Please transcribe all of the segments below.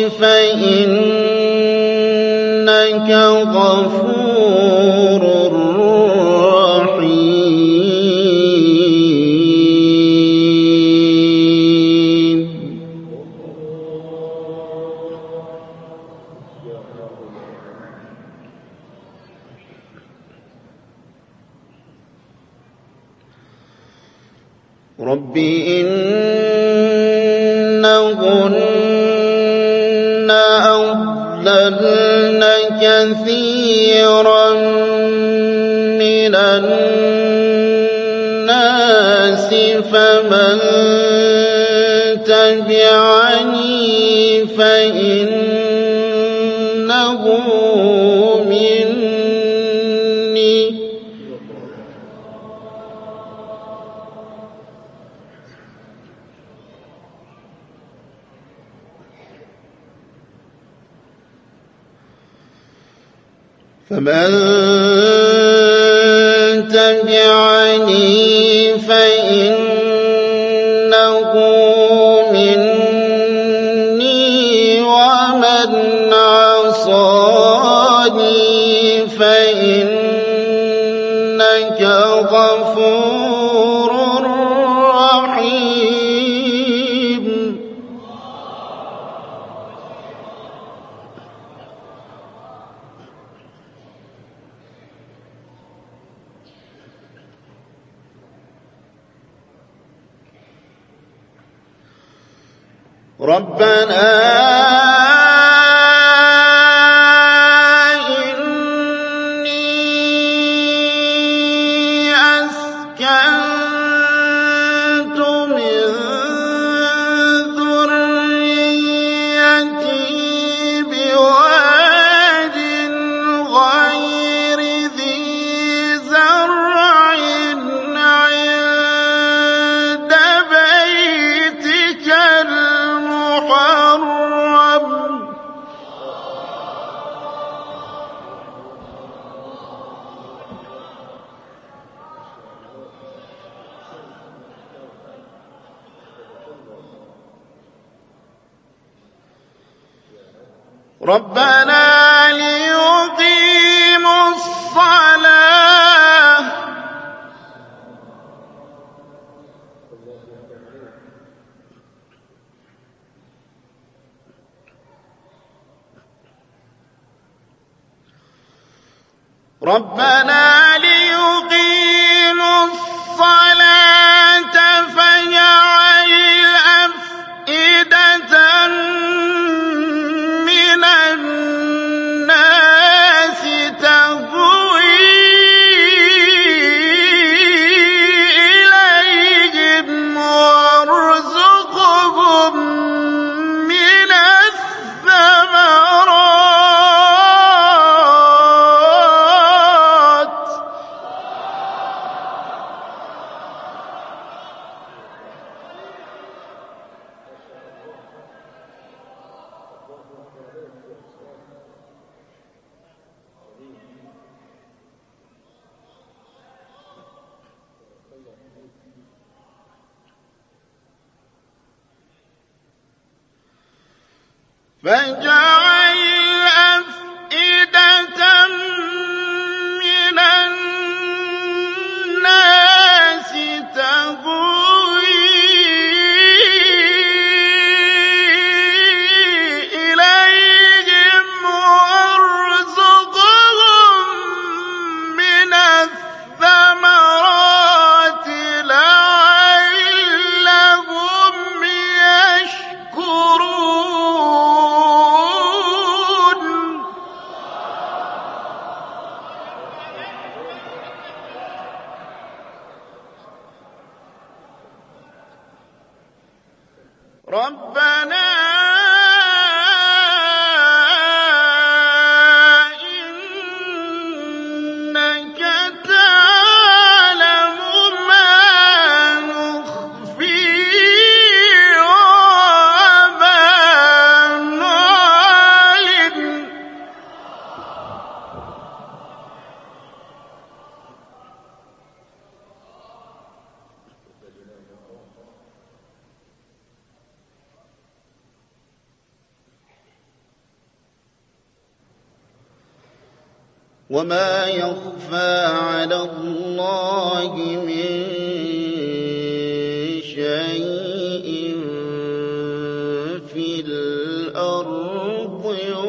فإنك غفور رحيم. رب إنهن أضللن كثيرا من الناس فمن تبعني فإنه مني فمن تبعني فإنه مني ومن عصاني فإنك غفور رحيم. ربنا إني أسكنت من ذريتي بواد غير ذي زرع عند بيتك المحرم ربنا ليقيموا الصلاة فاجعل أفئدة من الناس تهوي إليهم وارزقهم من الثمرات فاجعل أفئدة من الناس تهوي إليهم وارزقهم من الثمرات لعلهم يشكرون. وما يخفى على الله من شيء في الأرض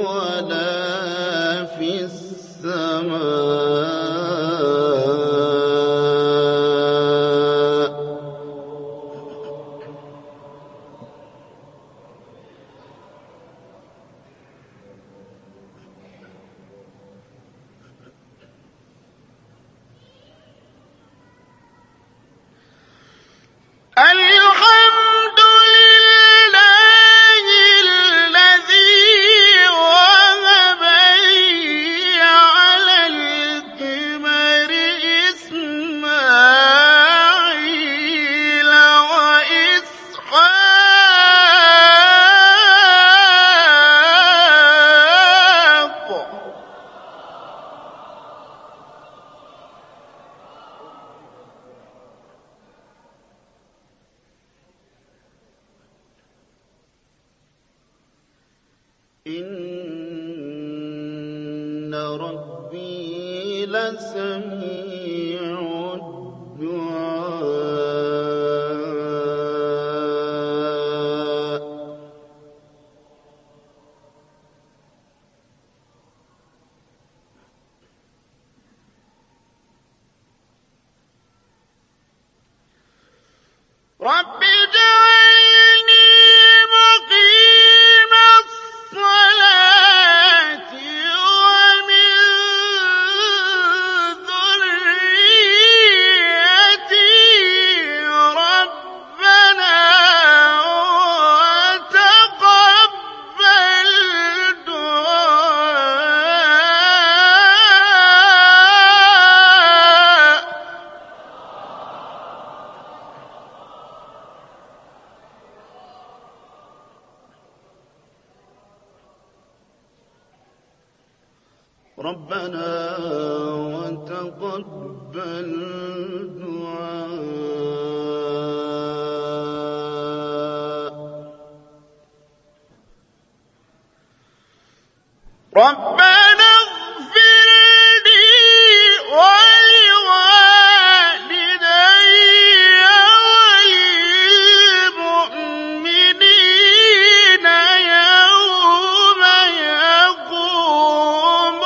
ولا في السماء. الحمد لله الذي وهب لي على الكبر إسماعيل وإسحاق. إن ربي لسميع الدعاء. رب اجعلني مقيم الصلاة ومن ذريتي ربنا وتقبل دعاء. ربنا وتقبل دعاء. ربنا اغفر لي ولوالدي وللمؤمنين يوم يقوم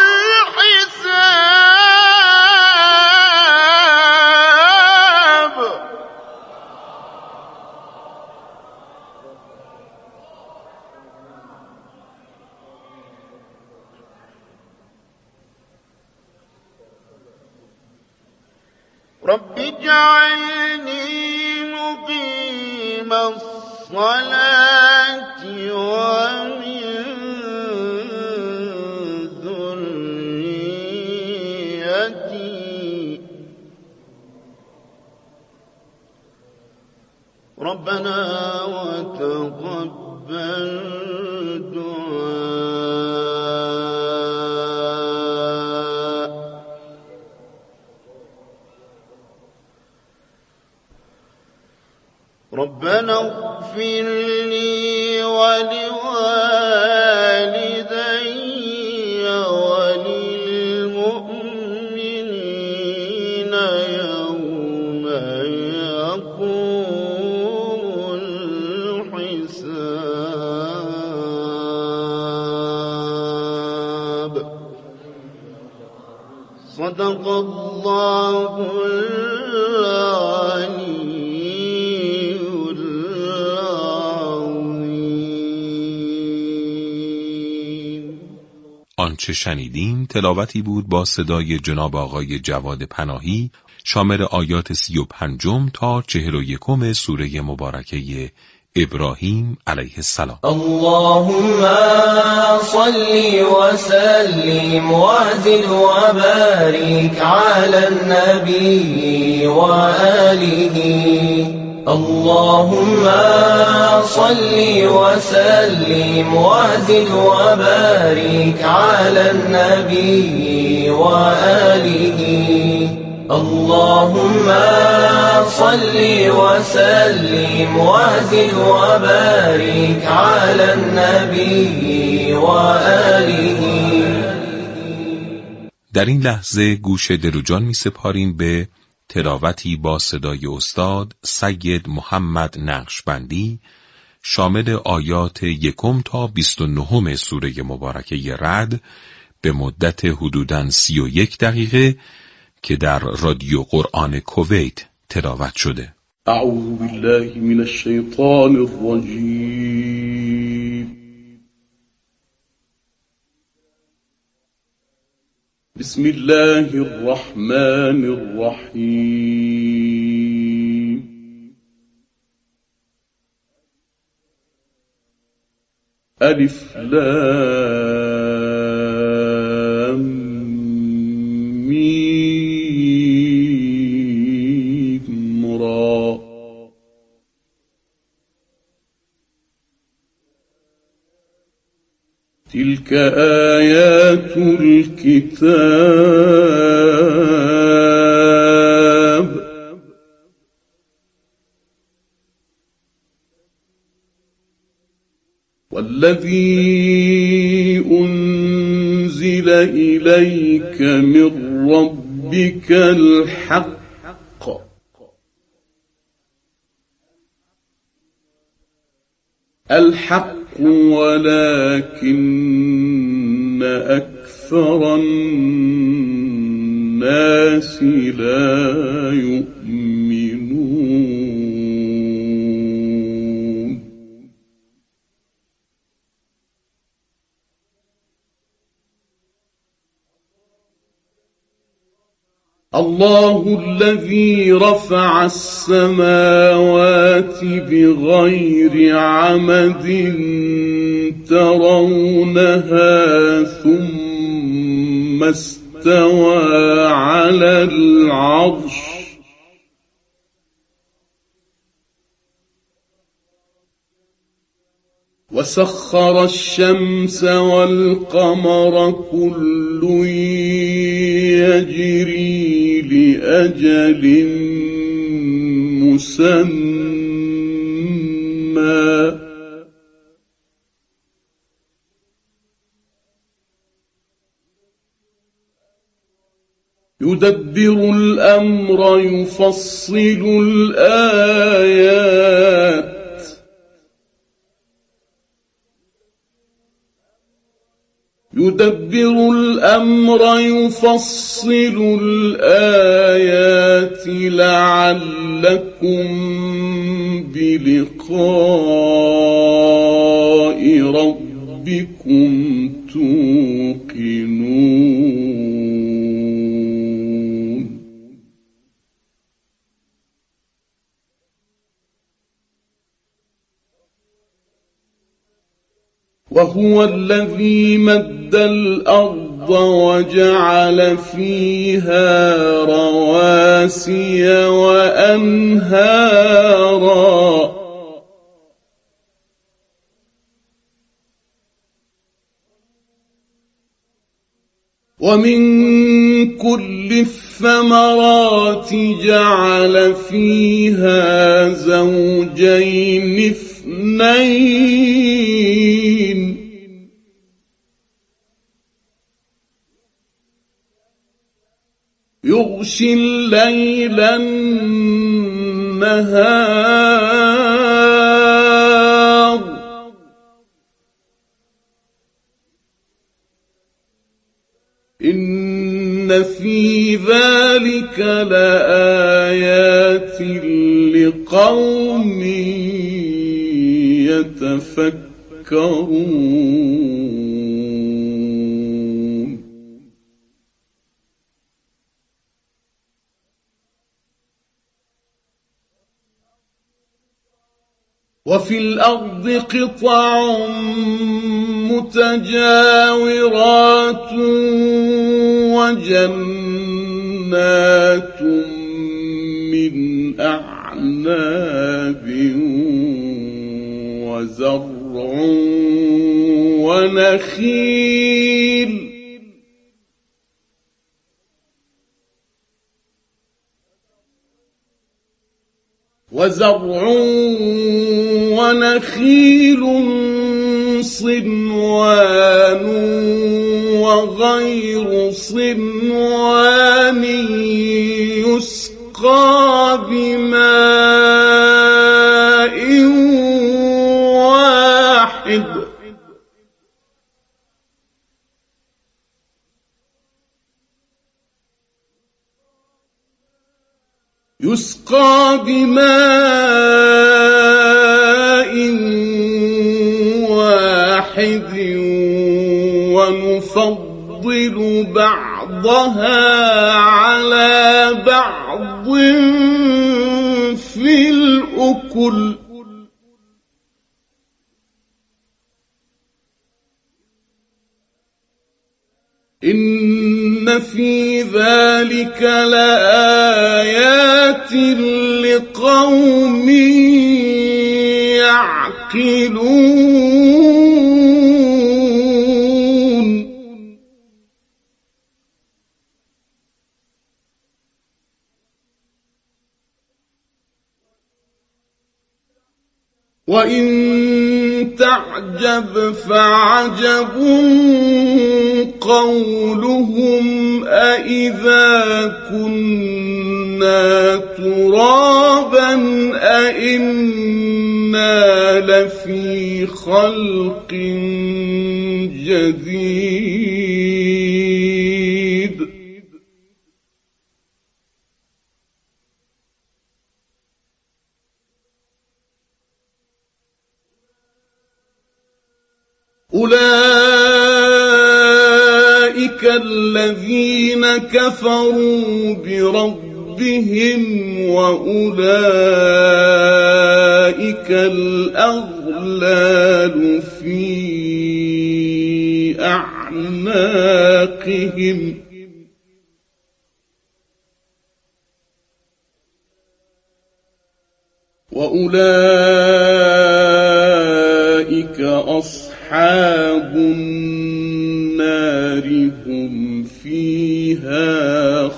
الحساب. رب اجعلني مقيم الصلاة ومن ذريتي ربنا وتقبل دعاء. ربنا اغفر لي ولوالدي وللمؤمنين يوم يقوم الحساب. صدق الله العلي آنچه شنیدیم تلاوتی بود با صدای جناب آقای جواد پناهی شامل آیات 35 تا 41 سوره مبارکه ابراهیم علیه السلام. اللهم صل وسلم وزد وبارك على النبي وآله. اللهم صل وسلم وزد وبارك على النبي وآله. اللهم صل وسلم وزد وبارك على النبي وآله. در این لحظه گوش دل و جان می سپاریم به تلاوتی با صدای استاد سید محمد نقشبندی شامل آیات 1 تا 29 سوره مبارکه رعد به مدت حدوداً 31 دقیقه که در رادیو قرآن کویت تلاوت شده. اعوذ بالله من الشیطان الرجیم. بسم الله الرحمن الرحیم. الف لام میم را. تلك آيات الكتاب والذي أنزل إليك من ربك الحق ولكن أكثر الناس لا يؤمنون. الله الذي رفع السماوات بغير عمد ترونها ثم استوى على العرش وسخر الشمس والقمر كل يجري لأجل مسمى يدبر الأمر يفصل الآيات لعلكم بلقاء ربكم توقنون. وهو الذي مد الأرض وجعل فيها رواسي وأنهارا ومن كل الثمرات جعل فيها زوجين اثنين يغشي الليل النهار إن في ذلك لآيات لقوم يتفكرون. وفي الأرض قطع متجاورات وجنات من أعناب وزرع ونخيل صنوان وغير صنوان يسقى بماء واحد ونفضل بعضها على بعض في الأكل إن في ذلك لآيات لقوم يعقلون وإن تعجب فعجب قولهم أإذا كنا ترابا أإنا لفي خلق جديد أولئك الذين كفروا بربهم وأولئك الأغلال في أعناقهم وأولئك أصحاب النار هم فيها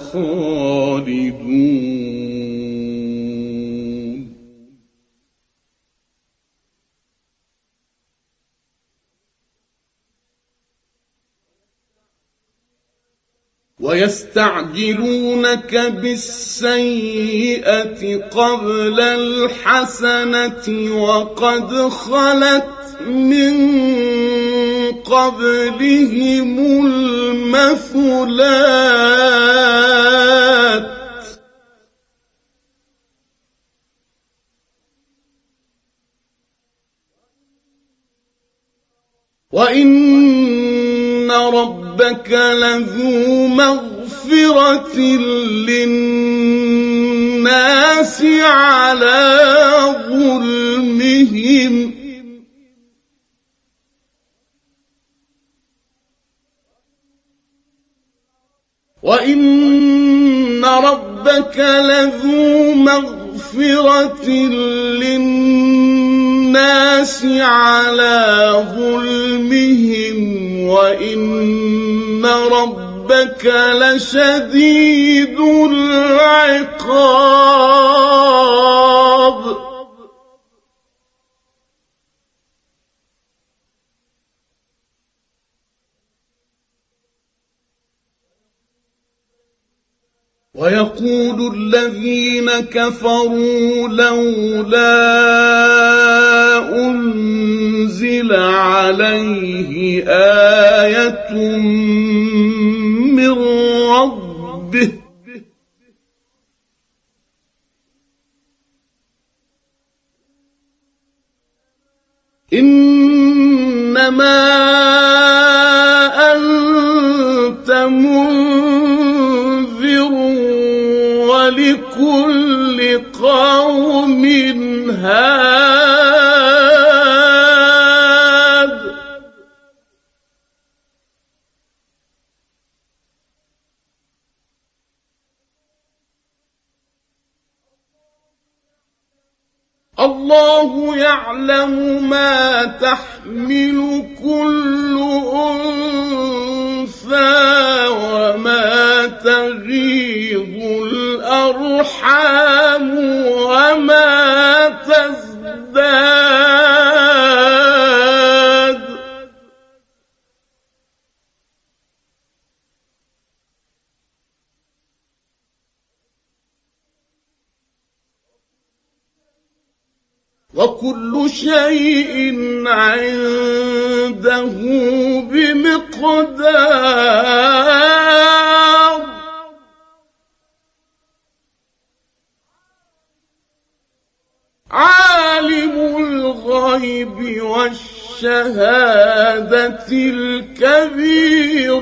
خالدون ويستعجلونك بالسيئة قبل الحسنة وقد خلت من قبلهم المثلات وإن ربك لذو مغفرة للناس على ظلمهم وإن ربك لذو مغفرة للناس على ظلمهم وإن ربك لشديد العقاب ويقول الذين كفروا لولا أنزل عليه آية من ربه إنما أنت منذر ولكل قوم هاد الله يعلم ما تحمل كل أنثى وما تغيض الأرحام وما تزداد وكل شيء عنده بمقدار. عالم الغيب والشهادة الكبير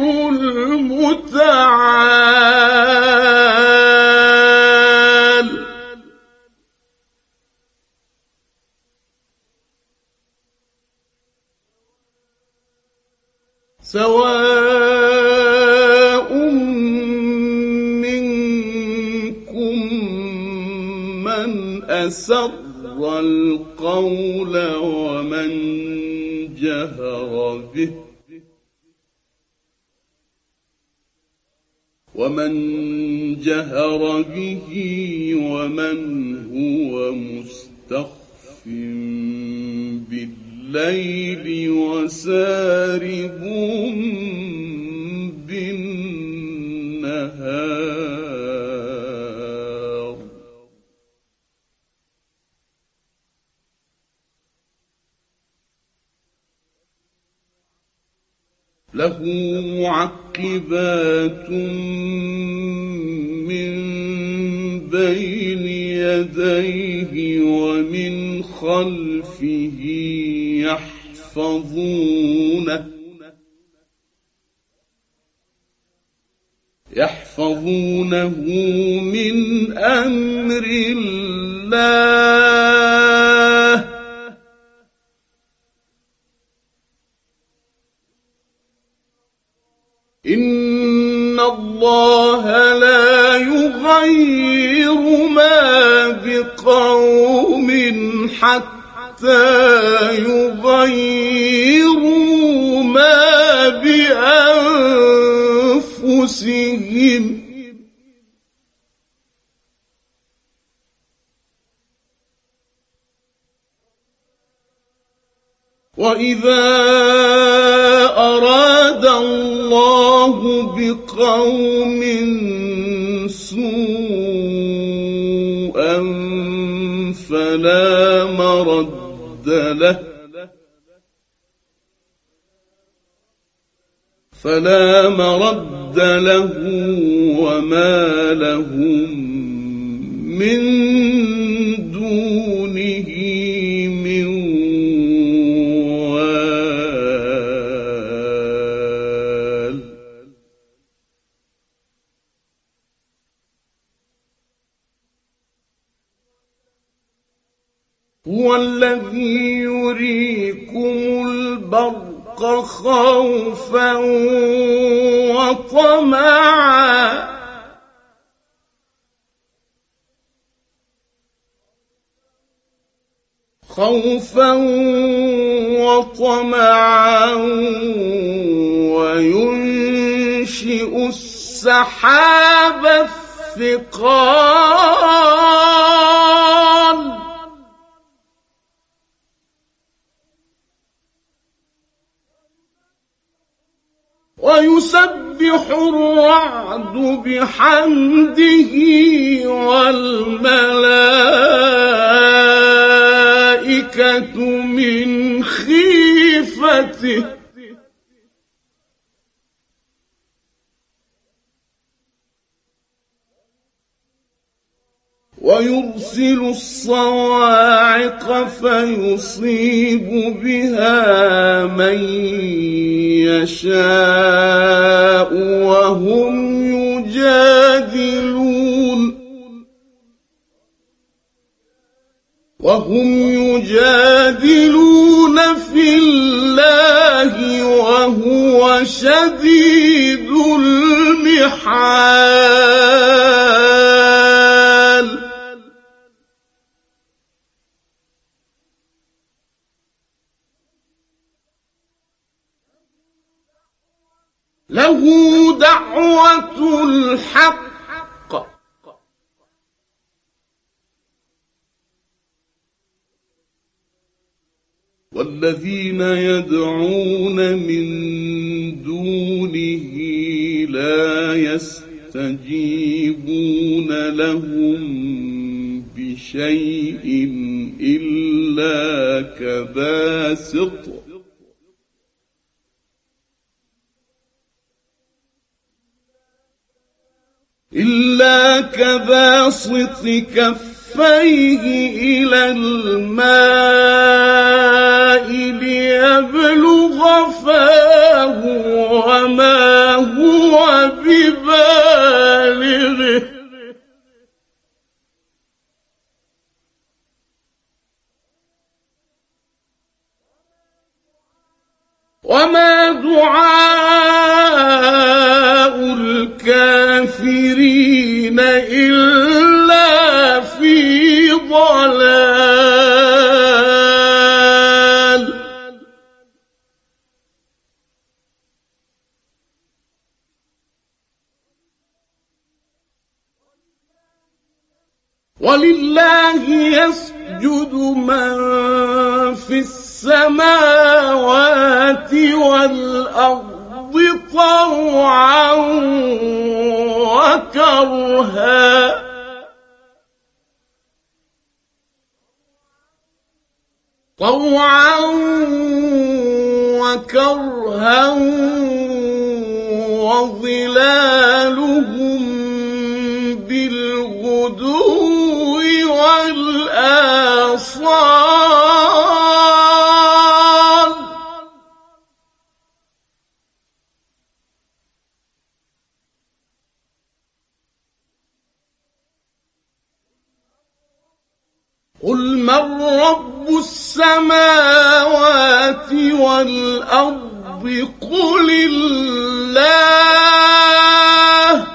المتعال. سواء منكم من أسر القول ومن جهر به ومن هو مستخف بالليل وسارب بالنهار. له معقبات من بين يديه ومن خلفه يحفظونه من أمر الله. إن الله لا يغير ما بقوم حتى يغيروا ما بأنفسهم. وإذا أراد الله بقوم سوءا فلا مرد له وما لهم من دونه من وال. هو الذي يريكم البرق خوفا وطمعا وينشئ السحاب الثقال ويسبح الرعد بحمده والملائكة من خيفته ويرسل الصواعق فيصيب بها من يشاء وهم يجادلون في الله وهو شديد المحال. له دعوة الحق والذين يدعون من دونه لا يستجيبون لهم بشيء شيء إلا كباسط كفيه إلى الماء ليبلغ فاه وما هو ببالغه وما دعاء الكافرين إلا في ضلال ولله يسجد من في السماوات والأرض طوعا وكرها وظلالهم بالغدو والآصال قل من رب السماوات والأرض قل الله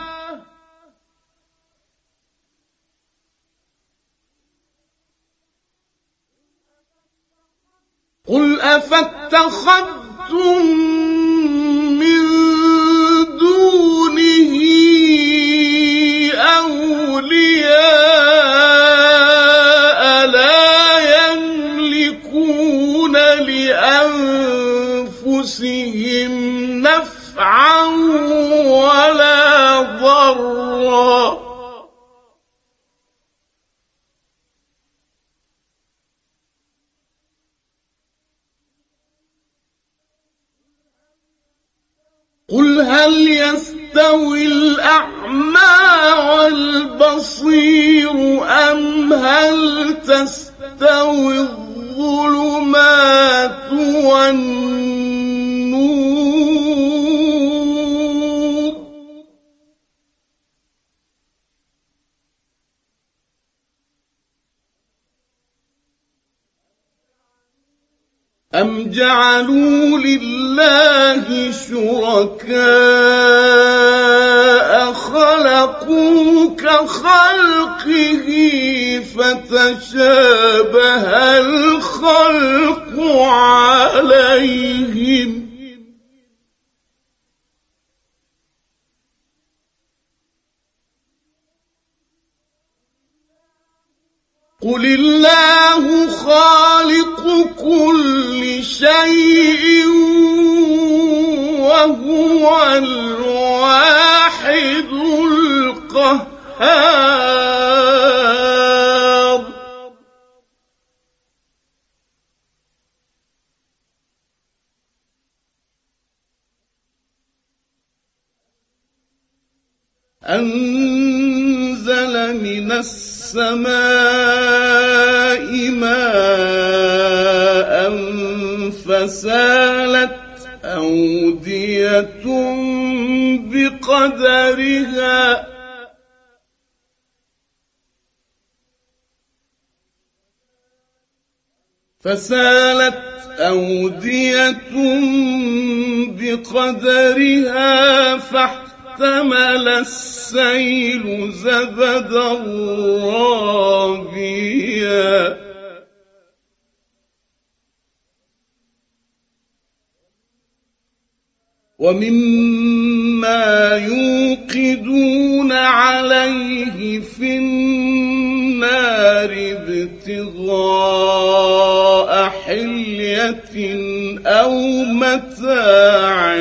قل أفاتخذتم من دونه أولياء لا يملكون لأنفسهم نفعا ولا ضرا قل هل يستوي الأعمى والبصير أم هل تستوي الظلمات والنور أم جعلوا لله شركاء خلقوا كخلقه فتشابه الخلق عليهم قل الله خالق كل شيء وهو الواحد القهار أنزل من السماء ماء فسالت أودية بقدرها فاحتمل السيل زبدا رابيا ومما يوقدون عليه في النار ابتغاء حلية أو متاع